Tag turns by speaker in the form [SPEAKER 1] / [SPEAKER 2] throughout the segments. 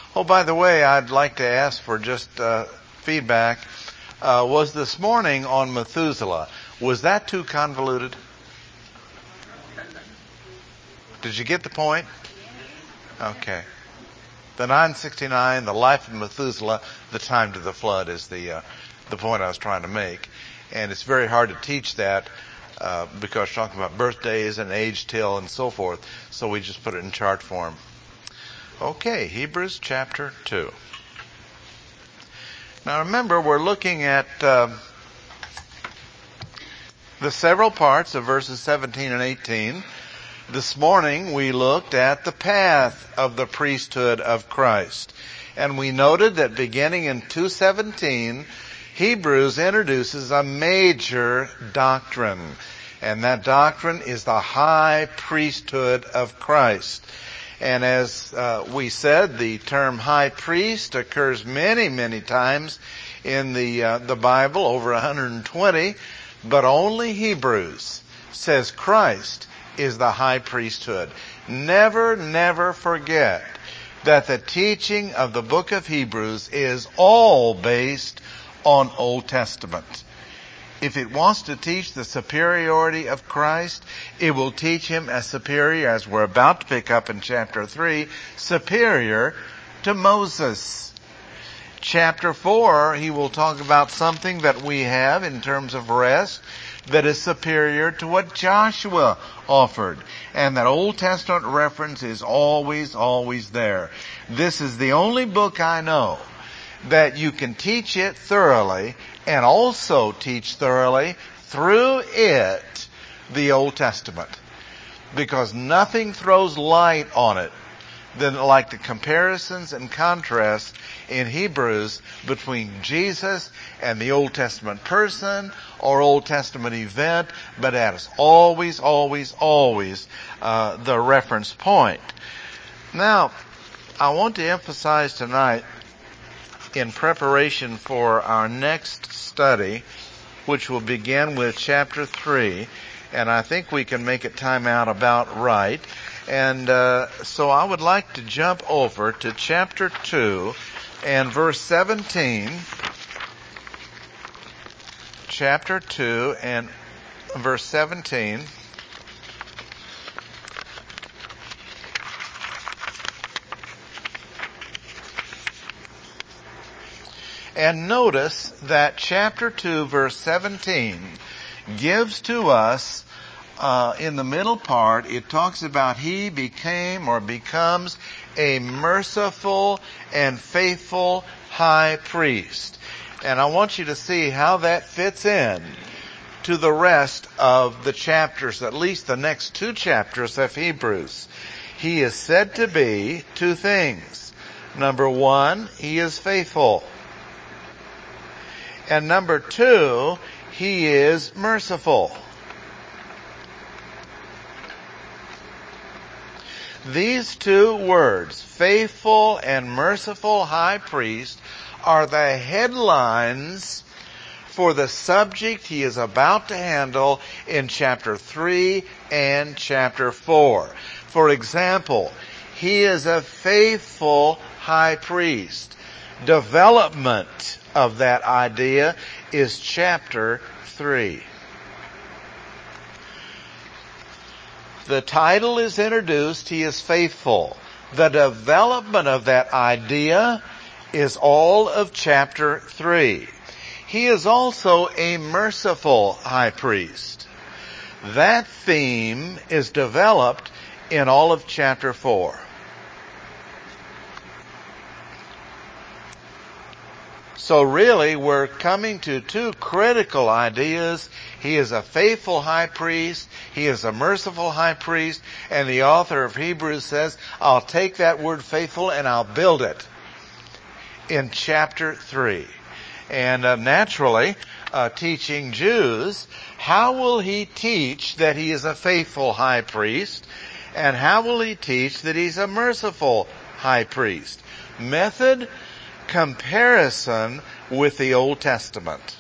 [SPEAKER 1] Oh, by the way, I'd like to ask for just feedback. Was this morning on Methuselah, was that too convoluted? Did you get the point? Okay. The 969, the life of Methuselah, the time to the flood is the point I was trying to make. And it's very hard to teach that because we're talking about birthdays and age till and so forth. So we just put it in chart form. Okay, Hebrews chapter 2. Now remember, we're looking at the several parts of verses 17 and 18. This morning we looked at the path of the priesthood of Christ. And we noted that beginning in 2:17, Hebrews introduces a major doctrine. And that doctrine is the high priesthood of Christ. And as we said, the term high priest occurs many, many times in the Bible, over 120, but only Hebrews says Christ is the high priesthood. Never, never forget that the teaching of the book of Hebrews is all based on Old Testament. If it wants to teach the superiority of Christ, it will teach him as superior, as we're about to pick up in chapter 3, superior to Moses. Chapter 4, he will talk about something that we have in terms of rest that is superior to what Joshua offered. And that Old Testament reference is always, always there. This is the only book I know that you can teach it thoroughly and also teach thoroughly through it the Old Testament. Because nothing throws light on it than like the comparisons and contrasts in Hebrews between Jesus and the Old Testament person or Old Testament event, but that is always, always, always the reference point. Now, I want to emphasize tonight, in preparation for our next study, which will begin with chapter 3, and I think we can make it time out about right. And so I would like to jump over to chapter 2 and verse 17. Chapter 2 and verse 17. And notice that chapter 2, verse 17 gives to us, in the middle part, it talks about he became or becomes a merciful and faithful high priest. And I want you to see how that fits in to the rest of the chapters, at least the next 2 chapters of Hebrews. He is said to be 2 things. Number 1, he is faithful. And number 2, he is merciful. These 2 words, faithful and merciful high priest, are the headlines for the subject he is about to handle in chapter 3 and chapter 4. For example, he is a faithful high priest. Development of that idea is chapter 3. The title is introduced, he is faithful. The development of that idea is all of chapter 3. He is also a merciful high priest. That theme is developed in all of chapter 4. So really, we're coming to 2 critical ideas. He is a faithful high priest. He is a merciful high priest. And the author of Hebrews says, I'll take that word faithful and I'll build it in chapter 3. And naturally, teaching Jews, how will he teach that he is a faithful high priest? And how will he teach that he's a merciful high priest? Method: comparison with the Old Testament.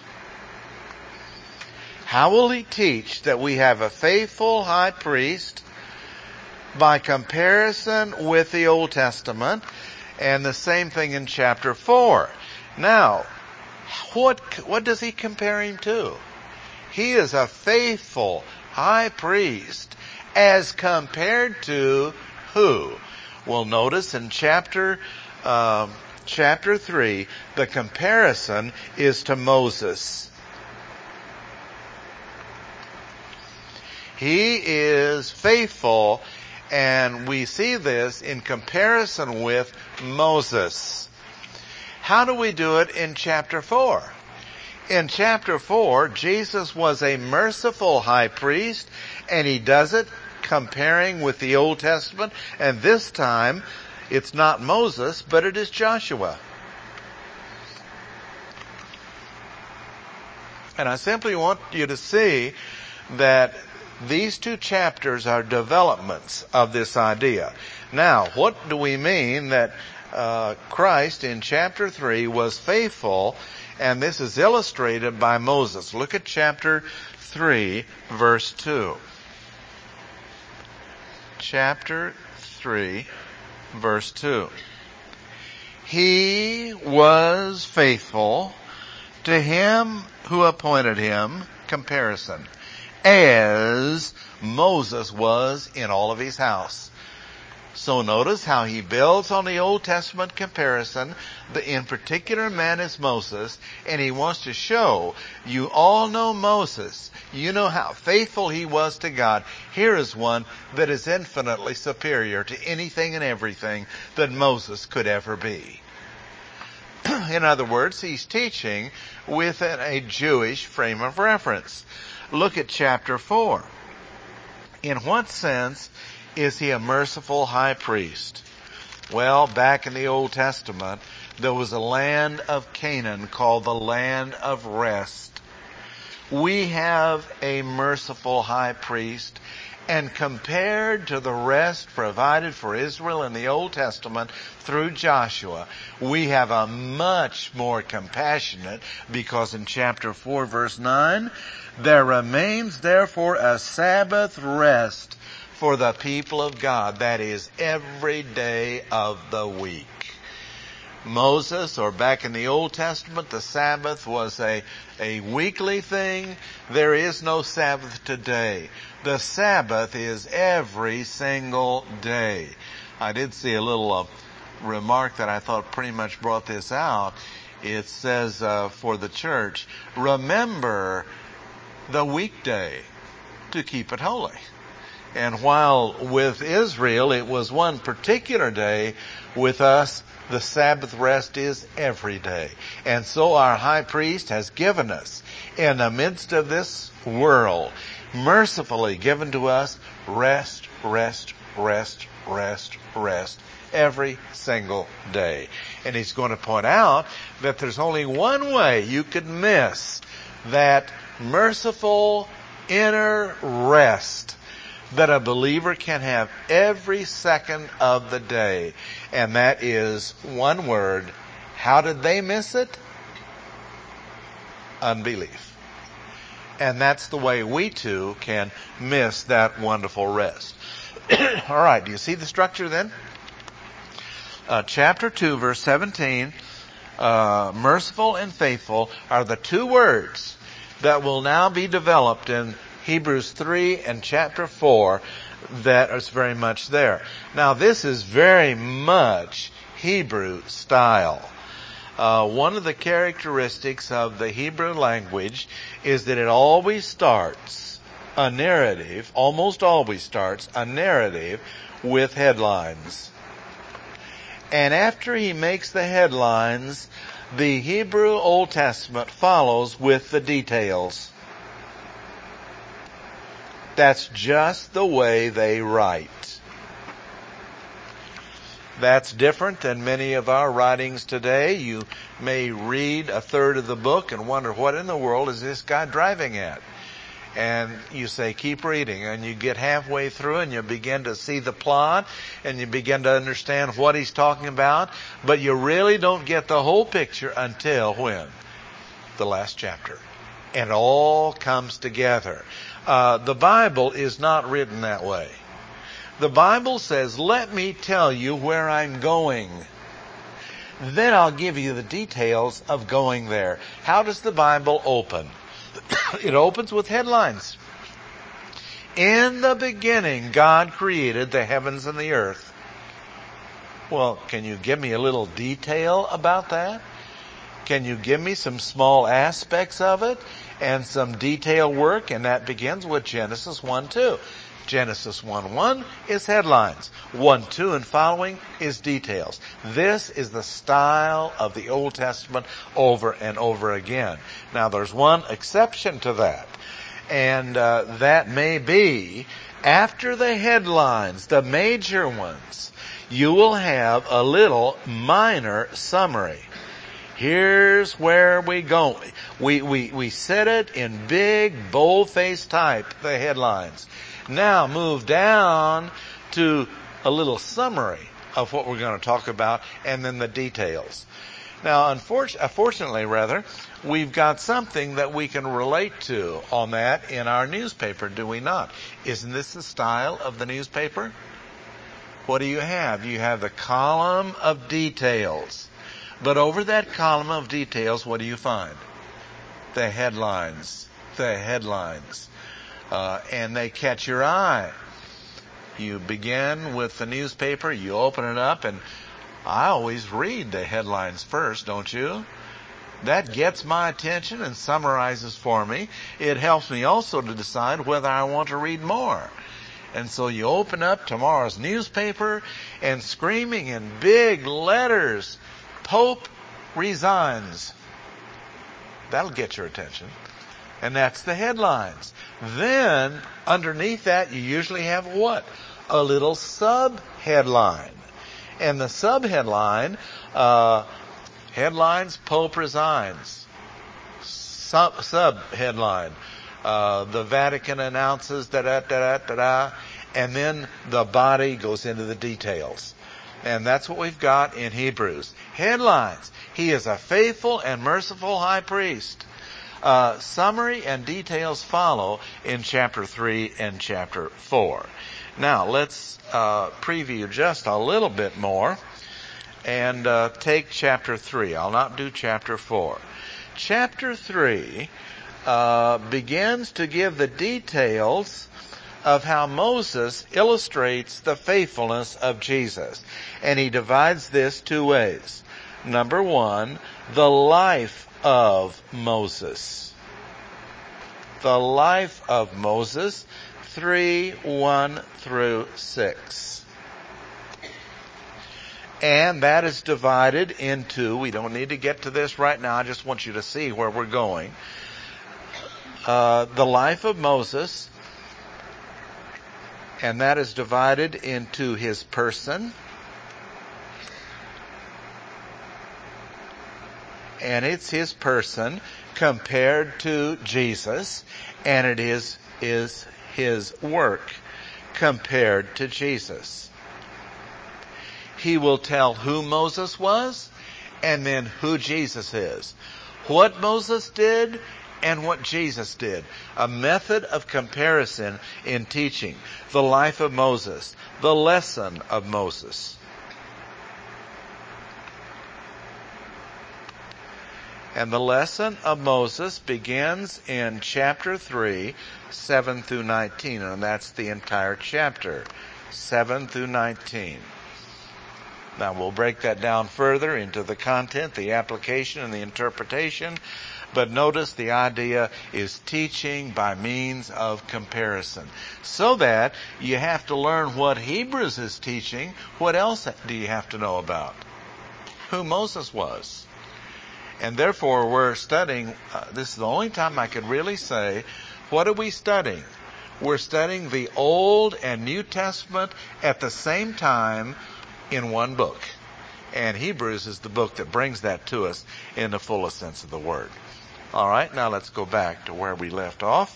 [SPEAKER 1] How will he teach that we have a faithful high priest by comparison with the Old Testament? And the same thing in chapter 4. Now, what does he compare him to? He is a faithful high priest as compared to who? Well, notice in chapter 3, the comparison is to Moses. He is faithful, and we see this in comparison with Moses. How do we do it in chapter 4? In chapter 4, Jesus was a merciful high priest, and he does it comparing with the Old Testament, and this time it's not Moses, but it is Joshua. And I simply want you to see that these two chapters are developments of this idea. Now, what do we mean that Christ in chapter 3 was faithful, and this is illustrated by Moses? Look at chapter 3, verse 2. Chapter 3, verse 2. He was faithful to him who appointed him, comparison, as Moses was in all of his house. So notice how he builds on the Old Testament comparison. In particular man is Moses, and he wants to show, you all know Moses. You know how faithful he was to God. Here is one that is infinitely superior to anything and everything that Moses could ever be. In other words, he's teaching within a Jewish frame of reference. Look at chapter 4. In what sense is he a merciful high priest? Well, back in the Old Testament, there was a land of Canaan called the land of rest. We have a merciful high priest, and compared to the rest provided for Israel in the Old Testament through Joshua, we have a much more compassionate, because in chapter 4, verse 9, there remains therefore a Sabbath rest for the people of God. That is every day of the week. Moses, or back in the Old Testament, the Sabbath was a weekly thing. There is no Sabbath today. The Sabbath is every single day. I did see a little remark that I thought pretty much brought this out. It says for the church, remember the weekday to keep it holy. And while with Israel it was one particular day, with us the Sabbath rest is every day. And so our high priest has given us, in the midst of this world, mercifully given to us rest, rest, rest, rest, rest, every single day. And he's going to point out that there's only one way you could miss that merciful inner rest that a believer can have every second of the day. And that is one word. How did they miss it? Unbelief. And that's the way we too can miss that wonderful rest. All right, do you see the structure then? Chapter 2, verse 17, merciful and faithful are the two words that will now be developed in Hebrews 3 and chapter 4 that is very much there. Now this is very much Hebrew style. One of the characteristics of the Hebrew language is that it always starts a narrative, almost always starts a narrative with headlines. And after he makes the headlines, the Hebrew Old Testament follows with the details. That's just the way they write. That's different than many of our writings today. You may read a third of the book and wonder, what in the world is this guy driving at? And you say, keep reading, and you get halfway through and you begin to see the plot and you begin to understand what he's talking about, but you really don't get the whole picture until when? The last chapter. And it all comes together. The Bible is not written that way. The Bible says, let me tell you where I'm going. Then I'll give you the details of going there. How does the Bible open? It opens with headlines. In the beginning, God created the heavens and the earth. Well, can you give me a little detail about that? Can you give me some small aspects of it and some detail work? And that begins with Genesis 1:2. Genesis 1:1 is headlines. 1:2 and following is details. This is the style of the Old Testament over and over again. Now, there's one exception to that. And that may be after the headlines, the major ones, you will have a little minor summary. Here's where we go. We set it in big, bold-faced type, the headlines. Now move down to a little summary of what we're going to talk about and then the details. Now, unfortunately, we've got something that we can relate to on that in our newspaper, do we not? Isn't this the style of the newspaper? What do you have? You have the column of details. But over that column of details, what do you find? The headlines. The headlines. And they catch your eye. You begin with the newspaper, you open it up, and I always read the headlines first, don't you? That gets my attention and summarizes for me. It helps me also to decide whether I want to read more. And so you open up tomorrow's newspaper, and screaming in big letters, Pope resigns. That'll get your attention. And that's the headlines. Then, underneath that, you usually have what? A little sub-headline. And the sub-headline, headlines, Pope resigns. Sub-headline, the Vatican announces da-da-da-da-da-da, and then the body goes into the details. And that's what we've got in Hebrews. Headlines. He is a faithful and merciful high priest. Summary and details follow in chapter 3 and chapter 4. Now, let's preview just a little bit more and take chapter 3. I'll not do chapter 4. Chapter 3 begins to give the details of how Moses illustrates the faithfulness of Jesus. And he divides this two ways. Number one, the life of Moses. The life of Moses, 3:1 through 6. And that is divided into, we don't need to get to this right now, I just want you to see where we're going. The life of Moses, and that is divided into his person, and it's his person compared to Jesus, and it is his work compared to Jesus. He will tell who Moses was and then who Jesus is. What Moses did and what Jesus did. A method of comparison in teaching. The life of Moses. The lesson of Moses. And the lesson of Moses begins in chapter 3, 7 through 19. And that's the entire chapter, 7 through 19. Now we'll break that down further into the content, the application, and the interpretation. But notice the idea is teaching by means of comparison. So that you have to learn what Hebrews is teaching. What else do you have to know about? Who Moses was. And therefore we're studying, this is the only time I could really say, what are we studying? We're studying the Old and New Testament at the same time in one book. And Hebrews is the book that brings that to us in the fullest sense of the word. All right, now let's go back to where we left off.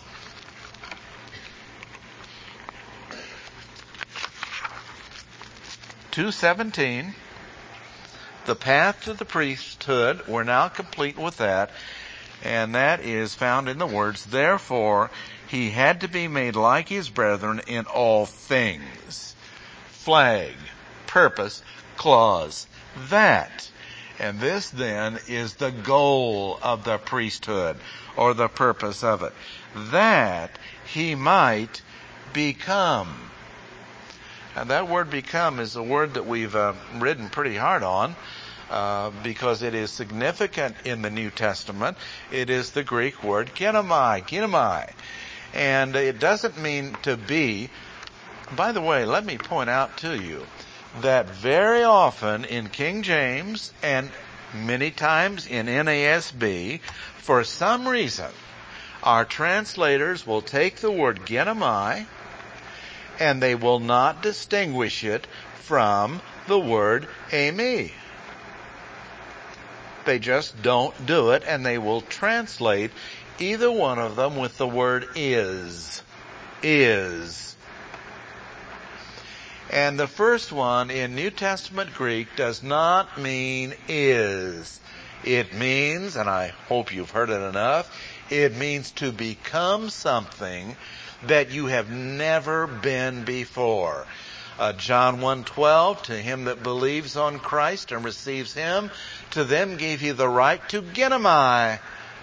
[SPEAKER 1] (2:17). The path to the priesthood, we're now complete with that. And that is found in the words, therefore, he had to be made like his brethren in all things. Flag, purpose, clause, that. And this then is the goal of the priesthood, or the purpose of it, that he might become. And that word become is a word that we've ridden pretty hard on because it is significant in the New Testament. It is the Greek word kinomai. And it doesn't mean to be. By the way, let me point out to you that very often in King James and many times in NASB, for some reason, our translators will take the word genomai and they will not distinguish it from the word eimi. They just don't do it, and they will translate either one of them with the word is. And the first one in New Testament Greek does not mean is. It means, and I hope you've heard it enough, it means to become something that you have never been before. John 1:12, to him that believes on Christ and receives him, to them gave he the right to genomai,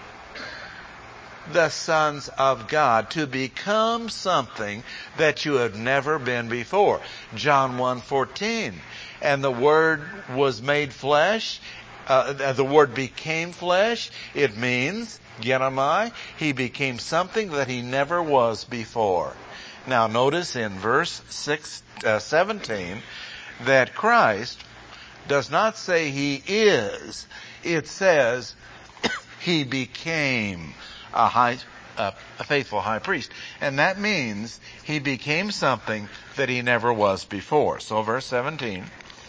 [SPEAKER 1] the sons of God, to become something that you have never been before. John 1:14, and the Word was made flesh, the Word became flesh. It means, genomai, he became something that he never was before. Now notice in verse 17 that Christ does not say he is. It says he became a faithful high priest. And that means he became something that he never was before. So verse 17,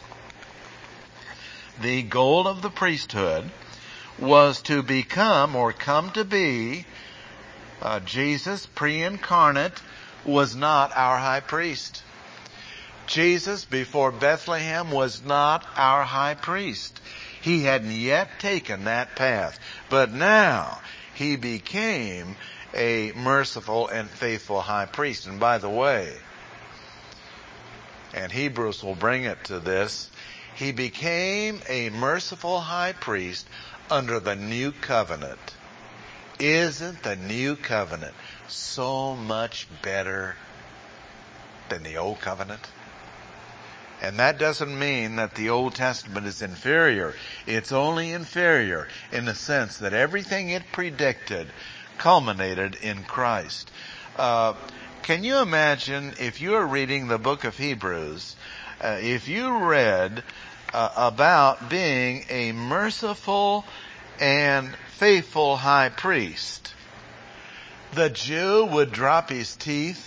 [SPEAKER 1] the goal of the priesthood was to become or come to be. Jesus, pre-incarnate, was not our high priest. Jesus, before Bethlehem, was not our high priest. He hadn't yet taken that path. But now, he became a merciful and faithful high priest. And by the way, and Hebrews will bring it to this, he became a merciful high priest under the new covenant. Isn't the new covenant so much better than the old covenant? And that doesn't mean that the Old Testament is inferior. It's only inferior in the sense that everything it predicted culminated in Christ. Can you imagine if you are reading the book of Hebrews, if you read about being a merciful and faithful high priest, the Jew would drop his teeth.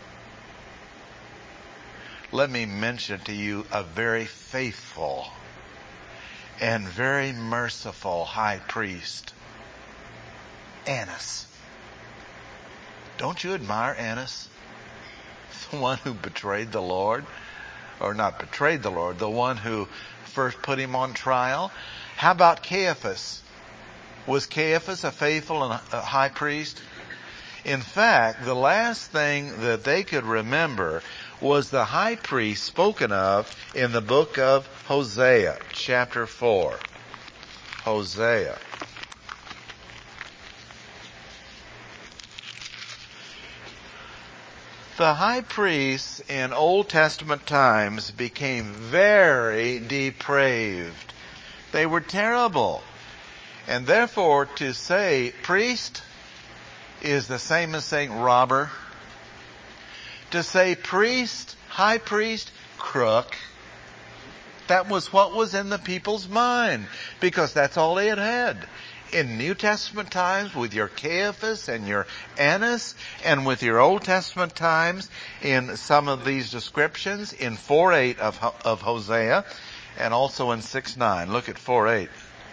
[SPEAKER 1] Let me mention to you a very faithful and very merciful high priest, Annas. Don't you admire Annas? The one who betrayed the Lord, or not betrayed the Lord, the one who first put him on trial. How about Caiaphas? Was Caiaphas a faithful and a high priest? In fact, the last thing that they could remember was the high priest spoken of in the book of Hosea, chapter 4. Hosea. The high priests in Old Testament times became very depraved. They were terrible. And therefore, to say priest is the same as saying robber. To say priest, high priest, crook. That was what was in the people's mind, because that's all they had. In New Testament times, with your Caiaphas and your Annas, and with your Old Testament times, in some of these descriptions, in 4:8 of Hosea, and also in 6:9. Look at 4:8.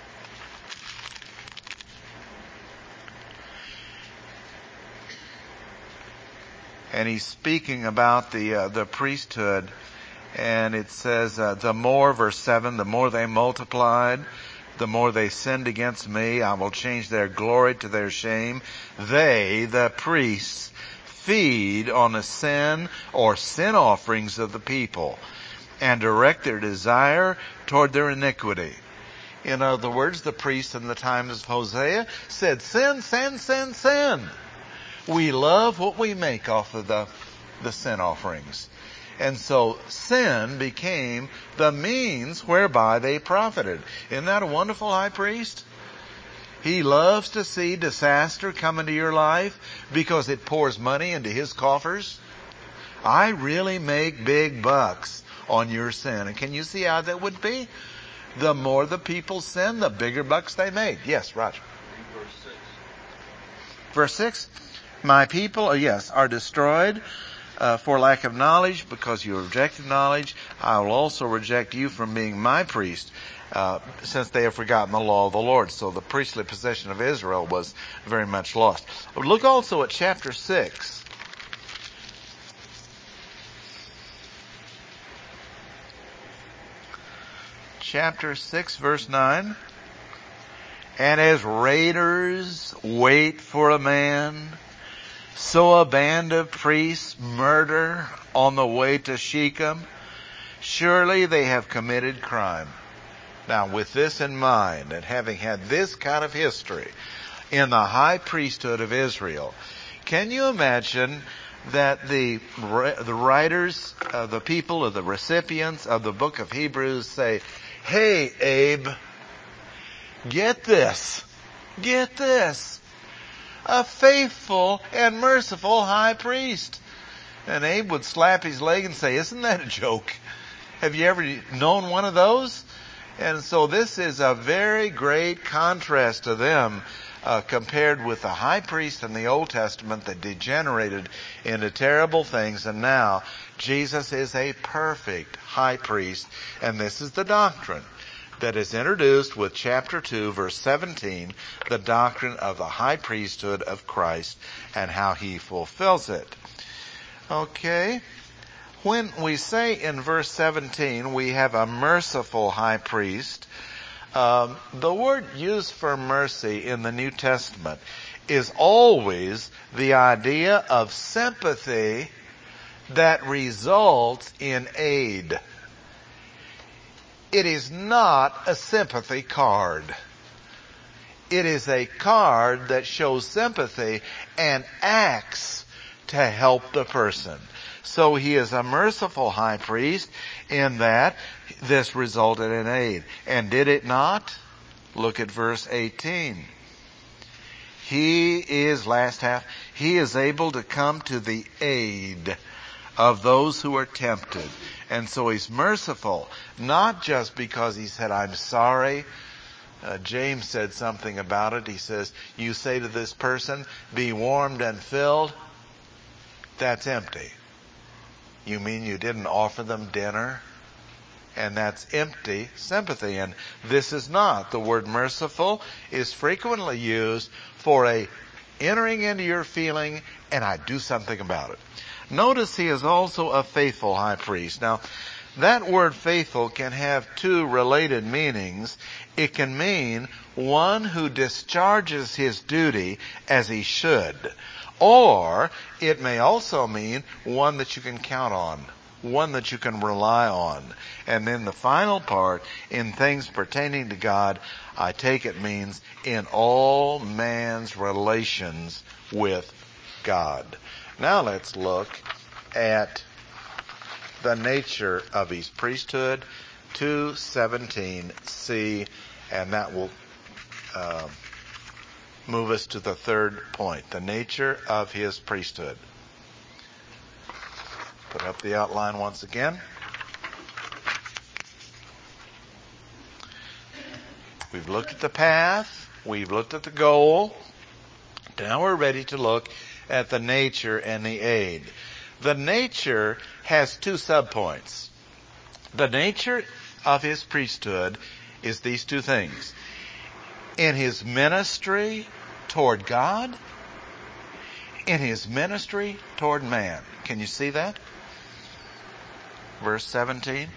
[SPEAKER 1] And he's speaking about the priesthood, and it says, the more, verse 7, the more they multiplied, the more they sinned against me, I will change their glory to their shame. They, the priests, feed on the sin or sin offerings of the people, and direct their desire toward their iniquity. In other words, the priests in the times of Hosea said, sin, sin, sin, sin. We love what we make off of the sin offerings. And so sin became the means whereby they profited. Isn't that a wonderful high priest? He loves to see disaster come into your life because it pours money into his coffers. I really make big bucks on your sin. And can you see how that would be? The more the people sin, the bigger bucks they made. Yes, Roger.
[SPEAKER 2] Verse 6.
[SPEAKER 1] Verse 6. My people, are destroyed for lack of knowledge, because you rejected knowledge. I will also reject you from being my priest, since they have forgotten the law of the Lord. So the priestly possession of Israel was very much lost. Look also at chapter 6. Chapter 6, verse 9. And as raiders wait for a man, so a band of priests murder on the way to Shechem. Surely they have committed crime. Now, with this in mind, and having had this kind of history in the high priesthood of Israel, can you imagine that the writers, the people, or the recipients of the book of Hebrews say, hey, Abe, get this. A faithful and merciful high priest. And Abe would slap his leg and say, isn't that a joke? Have you ever known one of those? And so this is a very great contrast to them compared with the high priest in the Old Testament that degenerated into terrible things. And now Jesus is a perfect high priest. And this is the doctrine that is introduced with chapter 2, verse 17, the doctrine of the high priesthood of Christ and how he fulfills it. Okay. When we say in verse 17 we have a merciful high priest, the word used for mercy in the New Testament is always the idea of sympathy that results in aid. It is not a sympathy card. It is a card that shows sympathy and acts to help the person. So he is a merciful high priest in that this resulted in aid. And did it not? Look at verse 18. He is, last half, he is able to come to the aid of those who are tempted. And so he's merciful, not just because he said, I'm sorry. James said something about it. He says, you say to this person, be warmed and filled. That's empty. You mean you didn't offer them dinner? And that's empty sympathy. And this is not. The word merciful is frequently used for a entering into your feeling and I do something about it. Notice he is also a faithful high priest. Now, that word faithful can have two related meanings. It can mean one who discharges his duty as he should. Or it may also mean one that you can count on, one that you can rely on. And then the final part, in things pertaining to God, I take it means in all man's relations with God. Now let's look at the nature of his priesthood, 2:17c, and that will move us to the third point, the nature of his priesthood. Put up the outline once again. We've looked at the path. We've looked at the goal. Now we're ready to look at the nature and the aid. The nature has two subpoints. The nature of his priesthood is these two things. In his ministry toward God, in his ministry toward man. Can you see that? Verse 17.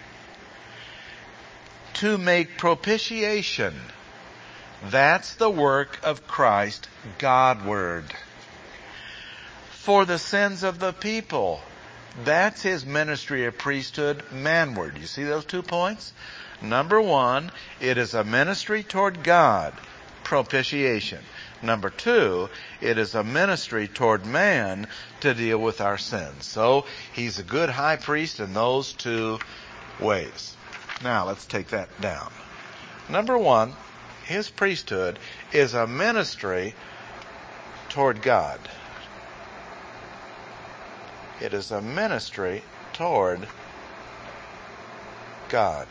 [SPEAKER 1] To make propitiation. That's the work of Christ, Godward. For the sins of the people. That's his ministry of priesthood manward. You see those 2 points? Number 1, it is a ministry toward God, propitiation. Number 2, it is a ministry toward man to deal with our sins. So he's a good high priest in those 2 ways. Now let's take that down. Number 1, his priesthood is a ministry toward God. It is a ministry toward God.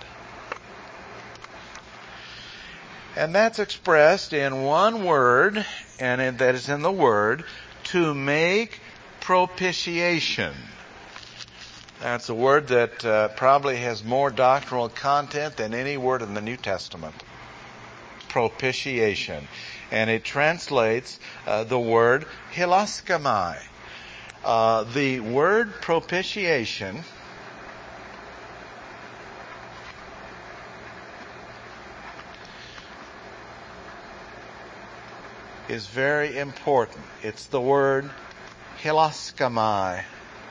[SPEAKER 1] And that's expressed in one word, and that is in the word, to make propitiation. That's a word that probably has more doctrinal content than any word in the New Testament. Propitiation. And it translates the word hilaskamai. The word propitiation is very important. It's the word hilaskamai.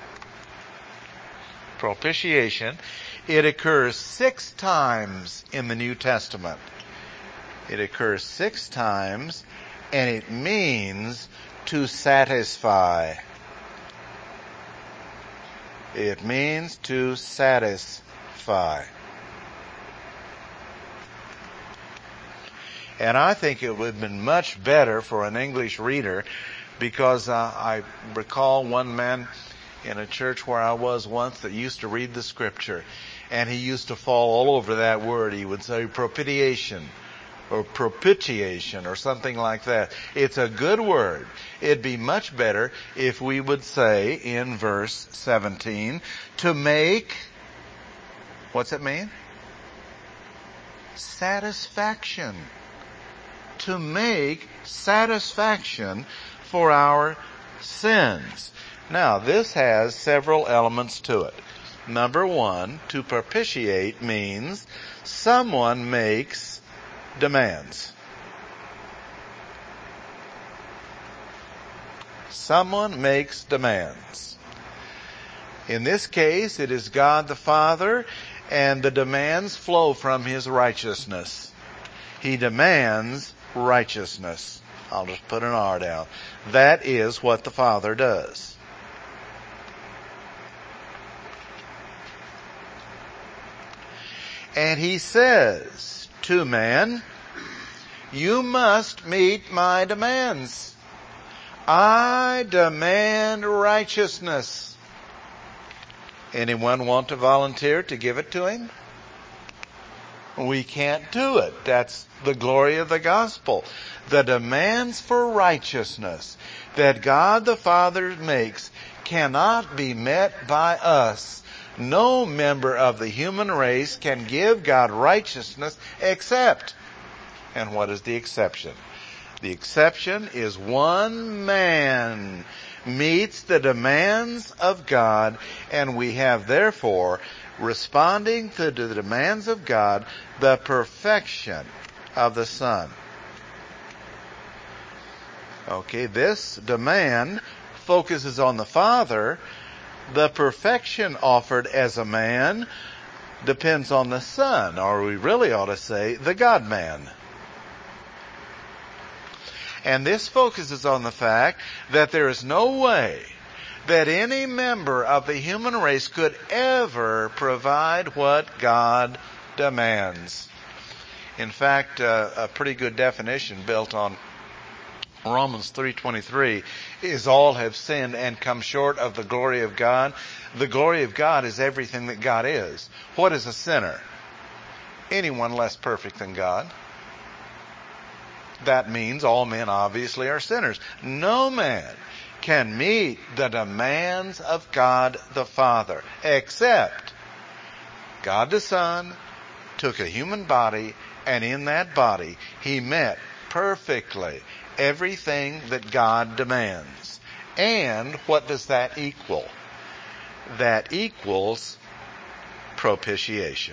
[SPEAKER 1] Propitiation. It occurs 6 times in the New Testament. It occurs 6 times, and it means to satisfy. It means to satisfy. And I think it would have been much better for an English reader, because I recall one man in a church where I was once that used to read the scripture, and he used to fall all over that word. He would say propitiation or propitiation or something like that. It's a good word. It'd be much better if we would say in verse 17, to make, what's it mean? Satisfaction. To make satisfaction for our sins. Now, this has several elements to it. Number 1, to propitiate means someone makes demands. Someone makes demands. In this case, it is God the Father, and the demands flow from His righteousness. He demands righteousness. I'll just put an R down. That is what the Father does. And He says to man, you must meet my demands. I demand righteousness. Anyone want to volunteer to give it to Him? We can't do it. That's the glory of the gospel. The demands for righteousness that God the Father makes cannot be met by us. No member of the human race can give God righteousness except. And what is the exception? The exception is one man meets the demands of God, and we have therefore, responding to the demands of God, the perfection of the Son. Okay, this demand focuses on the Father. The perfection offered as a man depends on the Son, or we really ought to say the God-man. And this focuses on the fact that there is no way that any member of the human race could ever provide what God demands. In fact, a pretty good definition built on Romans 3:23 is all have sinned and come short of the glory of God. The glory of God is everything that God is. What is a sinner? Anyone less perfect than God. That means all men obviously are sinners. No man can meet the demands of God the Father, except God the Son took a human body, and in that body He met perfectly everything that God demands. And what does that equal? That equals propitiation.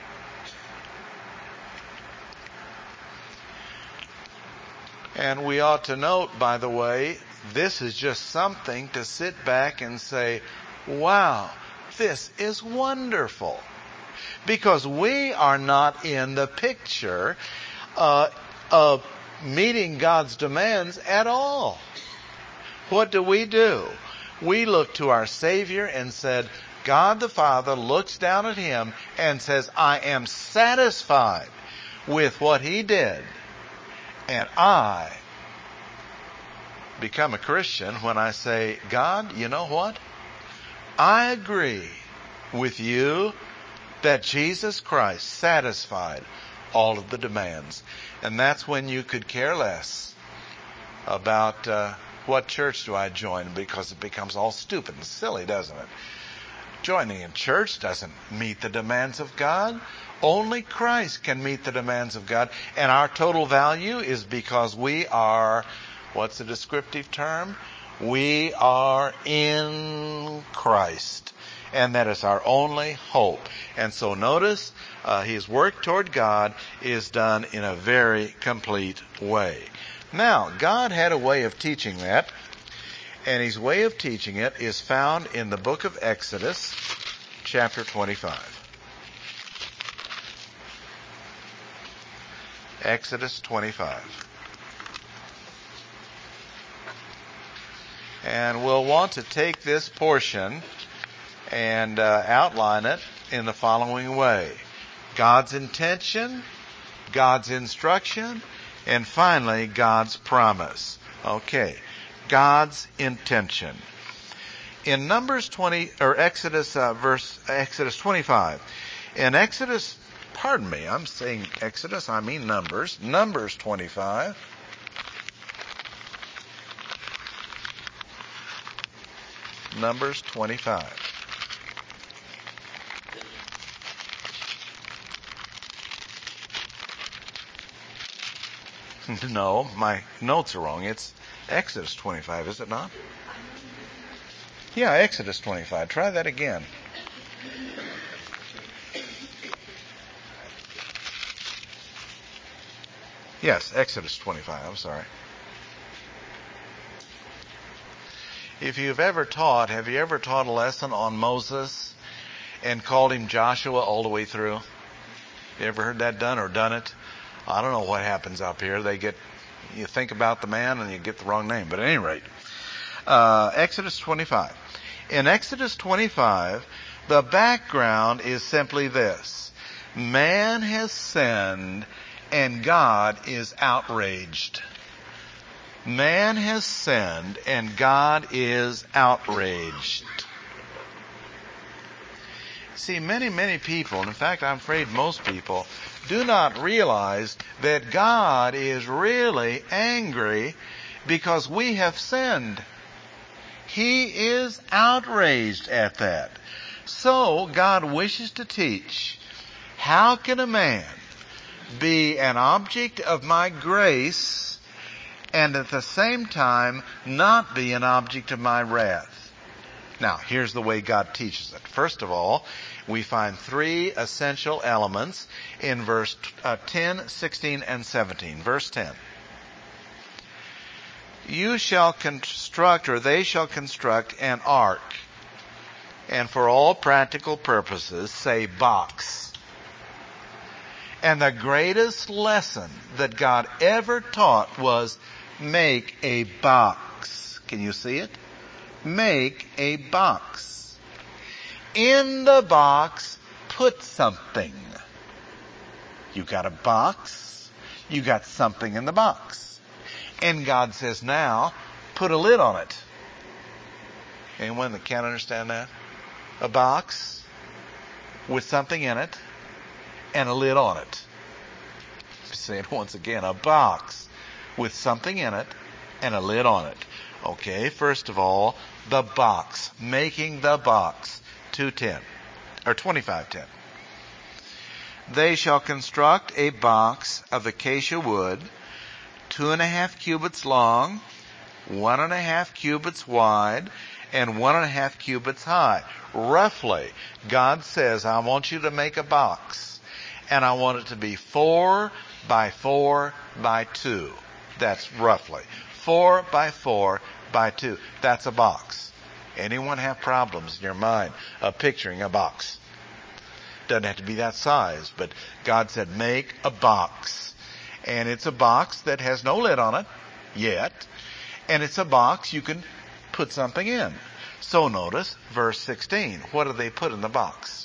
[SPEAKER 1] And we ought to note, by the way, this is just something to sit back and say, Wow, this is wonderful. Because we are not in the picture of meeting God's demands at all. What do? We look to our Savior and said, God the Father looks down at him and says, I am satisfied with what he did. And I become a Christian when I say, God, you know what? I agree with you that Jesus Christ satisfied all of the demands. And that's when you could care less about what church do I join, because it becomes all stupid and silly, doesn't it? Joining in church doesn't meet the demands of God. Only Christ can meet the demands of God. And our total value is because we are, what's the descriptive term? We are in Christ. And that is our only hope. And so notice, his work toward God is done in a very complete way. Now, God had a way of teaching that. And his way of teaching it is found in the book of Exodus, chapter 25. Exodus 25. And we'll want to take this portion and outline it in the following way. God's intention, God's instruction, and finally God's promise. Okay. God's intention. In Exodus 25. In Exodus, I'm saying Exodus, I mean Numbers. Numbers 25. Numbers 25. No, my notes are wrong. It's Exodus 25, is it not? Yeah, Exodus 25. Try that again. Yes, Exodus 25. I'm sorry. If you've ever taught, have you ever taught a lesson on Moses and called him Joshua all the way through? You ever heard that done or done it? I don't know what happens up here. You think about the man and you get the wrong name. But at any rate, Exodus 25. In Exodus 25, the background is simply this. Man has sinned and God is outraged. Man has sinned and God is outraged. See, many people, in fact, I'm afraid most people, do not realize that God is really angry because we have sinned. He is outraged at that. So, God wishes to teach, how can a man be an object of my grace and at the same time not be an object of my wrath? Now, here's the way God teaches it. First of all, we find three essential elements in verse 10, 16, and 17. Verse 10. They shall construct an ark, and for all practical purposes, say box. And the greatest lesson that God ever taught was make a box. Can you see it? Make a box. In the box, put something. You got a box. You got something in the box. And God says, now, put a lid on it. Anyone that can't understand that? A box with something in it and a lid on it. Say it once again. A box with something in it and a lid on it. Okay, first of all, the box. Making the box. 2:10 or 25:10. They shall construct a box of acacia wood, 2.5 cubits long, 1.5 cubits wide, and 1.5 cubits high. Roughly, God says, I want you to make a box, and I want it to be 4 by 4 by 2. That's roughly 4 by 4 by 2. That's a box. Anyone have problems in your mind of picturing a box? Doesn't have to be that size, but God said make a box. And it's a box that has no lid on it yet. And it's a box you can put something in. So notice verse 16. What do they put in the box?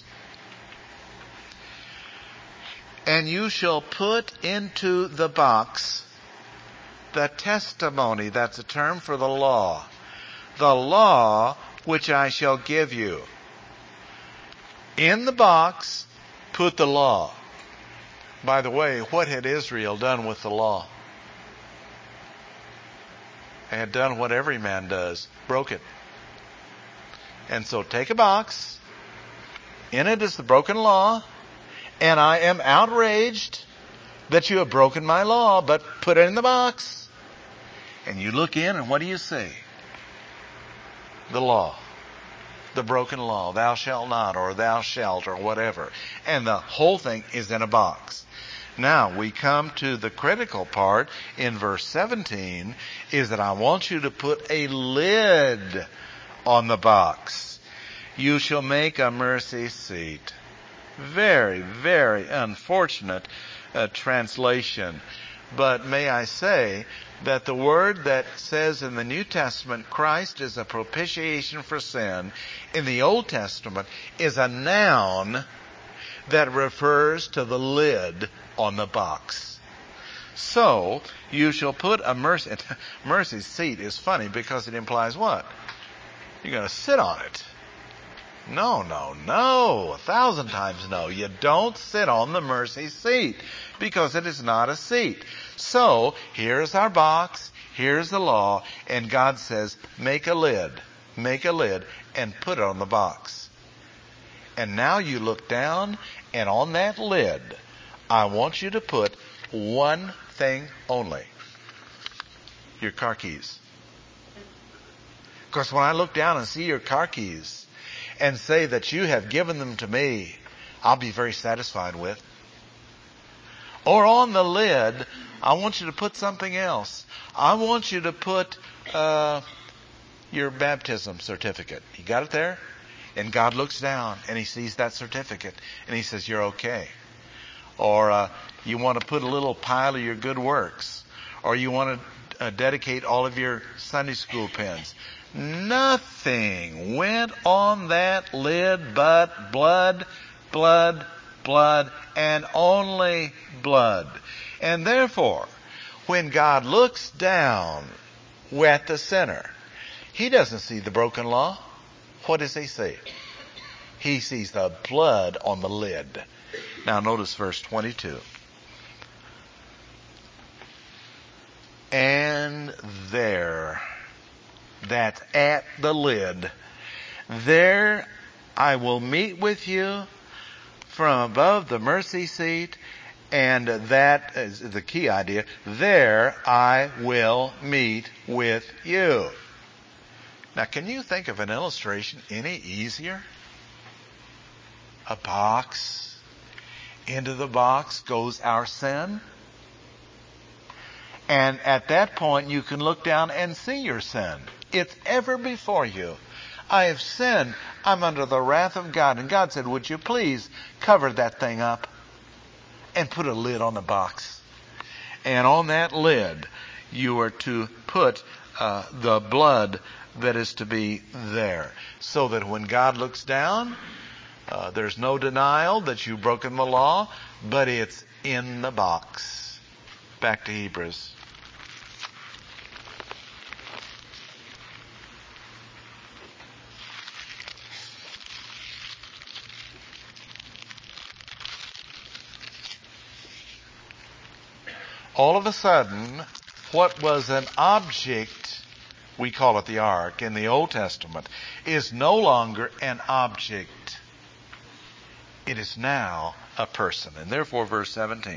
[SPEAKER 1] And you shall put into the box the testimony. That's a term for the law. The law which I shall give you. In the box, put the law. By the way, what had Israel done with the law? They had done what every man does, broke it. And so take a box. In it is the broken law. And I am outraged that you have broken my law, but put it in the box. And you look in, and what do you see? The law. The broken law. Thou shalt not, or thou shalt, or whatever. And the whole thing is in a box. Now, we come to the critical part in verse 17, is that I want you to put a lid on the box. You shall make a mercy seat. Very, very unfortunate translation. But may I say that the word that says in the New Testament, Christ is a propitiation for sin, in the Old Testament is a noun that refers to the lid on the box. So, you shall put a mercy seat is funny because it implies what? You're going to sit on it. No. 1,000 times no. You don't sit on the mercy seat because it is not a seat. So, here's our box, here's the law, and God says, make a lid, and put it on the box. And now you look down, and on that lid, I want you to put one thing only. Your car keys. Because when I look down and see your car keys, and say that you have given them to me, I'll be very satisfied with. Or on the lid, I want you to put something else. I want you to put your baptism certificate. You got it there? And God looks down and He sees that certificate and He says, you're okay. Or you want to put a little pile of your good works. Or you want to dedicate all of your Sunday school pens. Nothing went on that lid but blood, and only blood. And therefore, when God looks down at the sinner, He doesn't see the broken law. What does He see? He sees the blood on the lid. Now notice verse 22. And there, that's at the lid, there I will meet with you from above the mercy seat, and that is the key idea. There I will meet with you. Now, can you think of an illustration any easier? A box. Into the box goes our sin. And at that point, you can look down and see your sin. It's ever before you. I have sinned. I'm under the wrath of God. And God said, would you please cover that thing up and put a lid on the box? And on that lid, you are to put the blood that is to be there. So that when God looks down, there's no denial that you've broken the law, but it's in the box. Back to Hebrews. All of a sudden, what was an object, we call it the ark in the Old Testament, is no longer an object. It is now a person. And therefore, verse 17.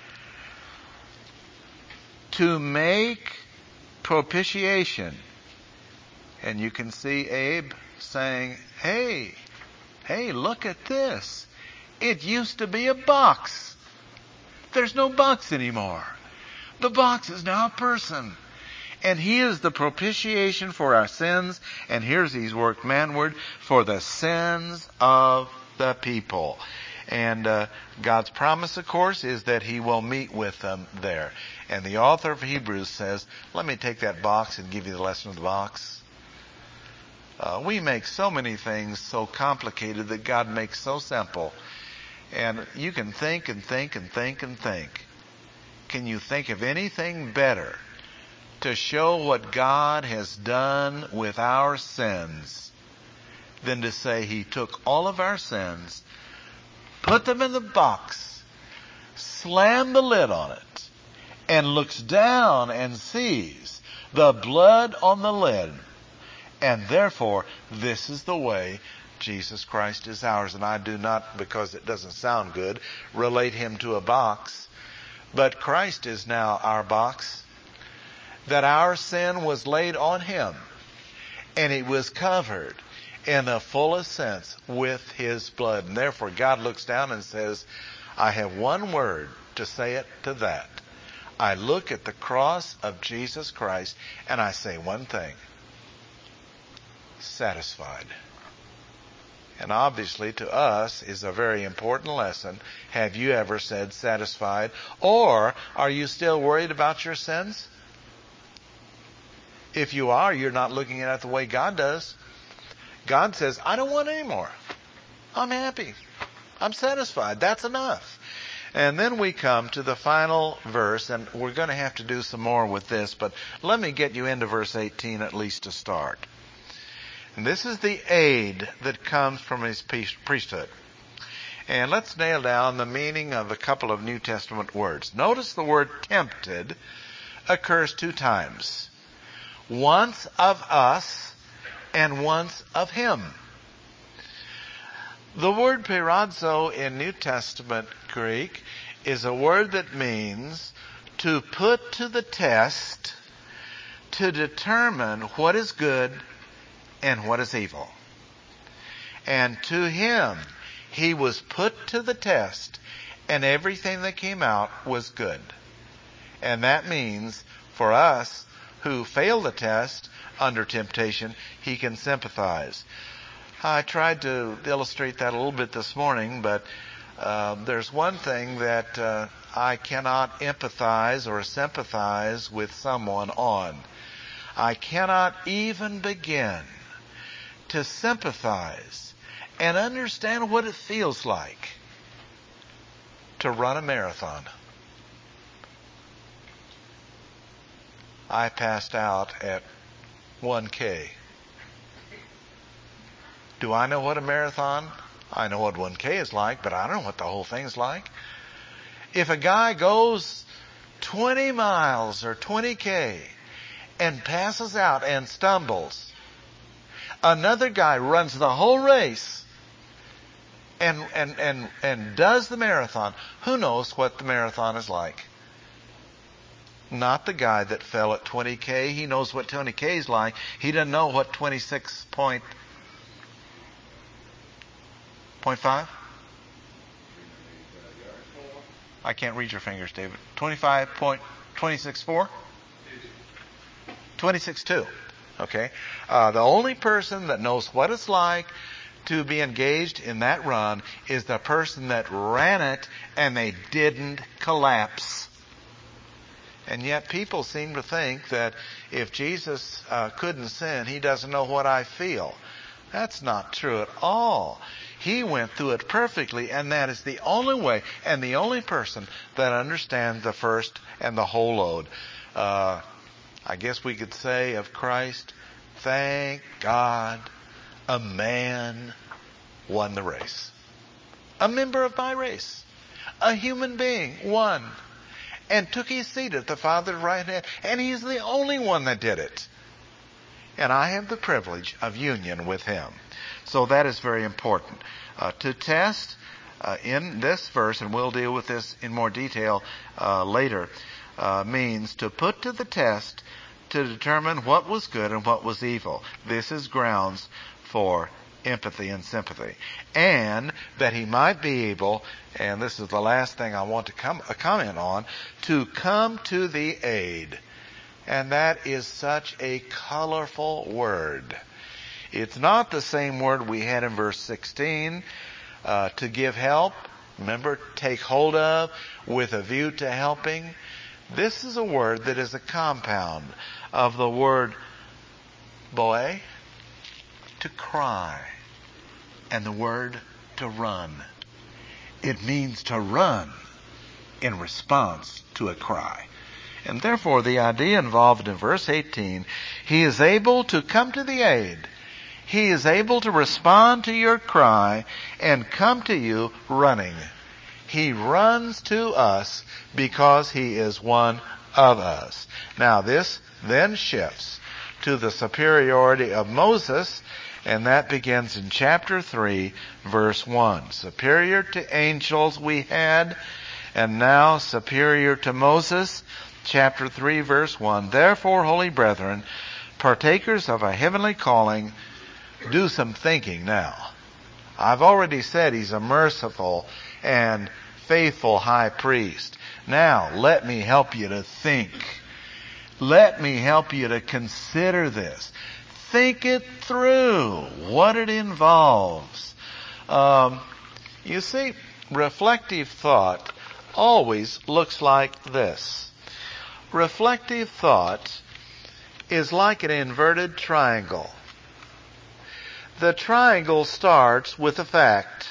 [SPEAKER 1] To make propitiation. And you can see Abe saying, hey, look at this. It used to be a box. There's no box anymore. The box is now a person. And he is the propitiation for our sins. And here's he's worked manward for the sins of the people. And God's promise, of course, is that he will meet with them there. And the author of Hebrews says, let me take that box and give you the lesson of the box. We make so many things so complicated that God makes so simple. And you can think and think and think and think. Can you think of anything better to show what God has done with our sins than to say he took all of our sins, put them in the box, slammed the lid on it, and looks down and sees the blood on the lid. And therefore, this is the way Jesus Christ is ours. And I do not, because it doesn't sound good, relate him to a box. But Christ is now our box. That our sin was laid on him. And it was covered in the fullest sense with his blood. And therefore God looks down and says, I have one word to say it to that. I look at the cross of Jesus Christ and I say one thing. Satisfied. And obviously to us is a very important lesson. Have you ever said satisfied? Or are you still worried about your sins? If you are, you're not looking at it the way God does. God says, I don't want any more. I'm happy. I'm satisfied. That's enough. And then we come to the final verse, and we're going to have to do some more with this, but let me get you into verse 18 at least to start. And this is the aid that comes from his priesthood. And let's nail down the meaning of a couple of New Testament words. Notice the word tempted occurs 2 times. Once of us and once of him. The word peirazo in New Testament Greek is a word that means to put to the test, to determine what is good and what is evil. And to him, he was put to the test, and everything that came out was good. And that means for us who fail the test under temptation, he can sympathize. I tried to illustrate that a little bit this morning, but there's one thing that I cannot empathize or sympathize with someone on. I cannot even begin to sympathize and understand what it feels like to run a marathon. I passed out at 1K. Do I know what a marathon? I know what 1K is like, but I don't know what the whole thing's like. If a guy goes 20 miles or 20K and passes out and stumbles, another guy runs the whole race and does the marathon. Who knows what the marathon is like? Not the guy that fell at 20K. He knows what 20K is like. He doesn't know what 26.5? I can't read your fingers, David. 25.264? 26.2. Okay. The only person that knows what it's like to be engaged in that run is the person that ran it and they didn't collapse. And yet people seem to think that if Jesus couldn't sin, he doesn't know what I feel. That's not true at all. He went through it perfectly, and that is the only way and the only person that understands the first and the whole load. I guess we could say of Christ, thank God a man won the race. A member of my race. A human being won. And took his seat at the Father's right hand. And he's the only one that did it. And I have the privilege of union with him. So that is very important. To test in this verse, and we'll deal with this in more detail later, means to put to the test to determine what was good and what was evil. This is grounds for empathy and sympathy. And that he might be able, and this is the last thing I want to comment on, to come to the aid And that is such a colorful word. It's not the same word we had in verse 16, to give help. Remember, take hold of, with a view to helping. This is a word that is a compound of the word boe, to cry, and the word to run. It means to run in response to a cry. And therefore, the idea involved in verse 18, He is able to come to the aid. He is able to respond to your cry and come to you running. He runs to us because He is one of us. Now, this then shifts to the superiority of Moses, and that begins in chapter 3, verse 1. Superior to angels we had, and now superior to Moses. Chapter 3, verse 1. Therefore, holy brethren, partakers of a heavenly calling, do some thinking now. I've already said He's a merciful and faithful high priest. Now, let me help you to think. Let me help you to consider this. Think it through, what it involves. You see, reflective thought always looks like this. Reflective thought is like an inverted triangle. The triangle starts with a fact.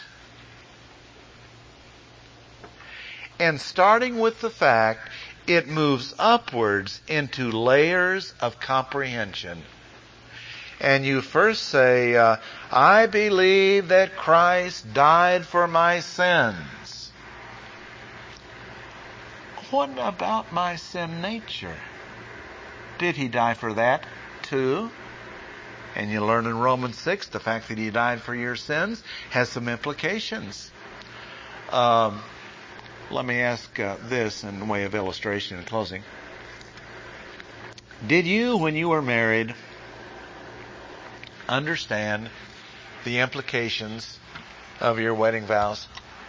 [SPEAKER 1] And starting with the fact, it moves upwards into layers of comprehension. And you first say, I believe that Christ died for my sins. What about my sin nature? Did He die for that too? And you learn in Romans 6, the fact that He died for your sins has some implications. Let me ask this in way of illustration in closing. Did you, when you were married, understand the implications of your wedding vows?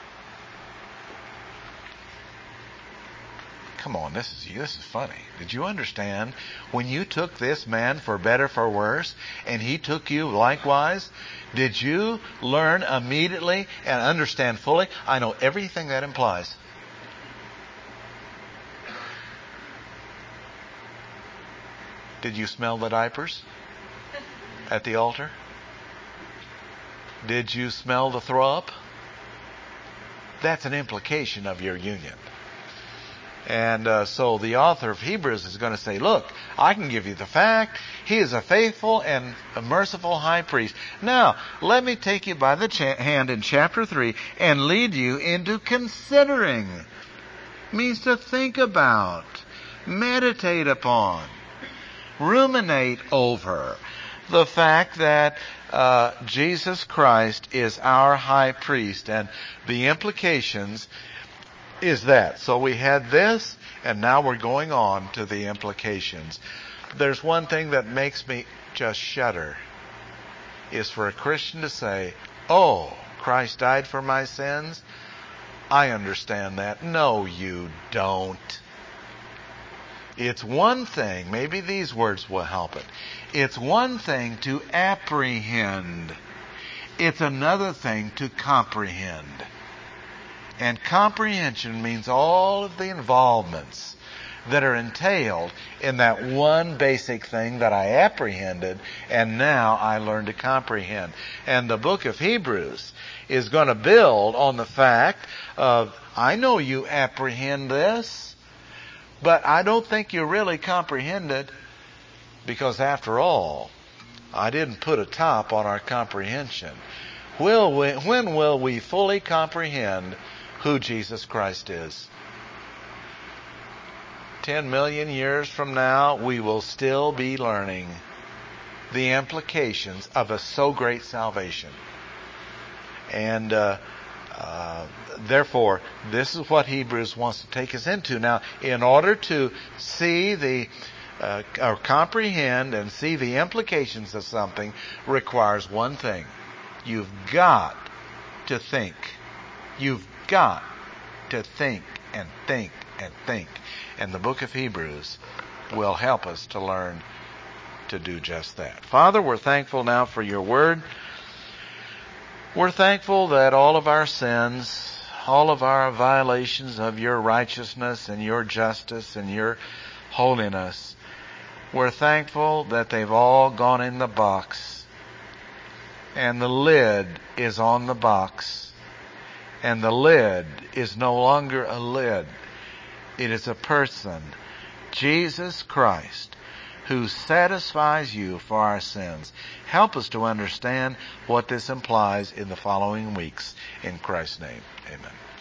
[SPEAKER 1] Come on, this is funny. Did you understand when you took this man for better, for worse, and he took you likewise? Did you learn immediately and understand fully? I know everything that implies. Did you smell the diapers at the altar? Did you smell the throw up? That's an implication of your union. And so the author of Hebrews is going to say, look, I can give you the fact. He is a faithful and a merciful high priest. Now, let me take you by the hand in chapter 3 and lead you into considering. It means to think about, meditate upon, ruminate over the fact that Jesus Christ is our high priest, and the implications is that. So we had this, and now we're going on to the implications. There's one thing that makes me just shudder, is for a Christian to say, oh, Christ died for my sins? I understand that. No, you don't. It's one thing, maybe these words will help it. It's one thing to apprehend. It's another thing to comprehend. And comprehension means all of the involvements that are entailed in that one basic thing that I apprehended, and now I learn to comprehend. And the book of Hebrews is going to build on the fact of, I know you apprehend this, but I don't think you really comprehend it, because after all, I didn't put a top on our comprehension. When will we fully comprehend who Jesus Christ is? 10 million years from now, we will still be learning the implications of a so great salvation. And therefore, this is what Hebrews wants to take us into. Now, in order to see or comprehend and see the implications of something requires one thing. You've got to think. You've got to think and think and think. And the book of Hebrews will help us to learn to do just that. Father, we're thankful now for your word. We're thankful that all of our sins, all of our violations of your righteousness and your justice and your holiness, we're thankful that they've all gone in the box. And the lid is on the box. And the lid is no longer a lid. It is a person, Jesus Christ, who satisfies you for our sins. Help us to understand what this implies in the following weeks. In Christ's name, amen.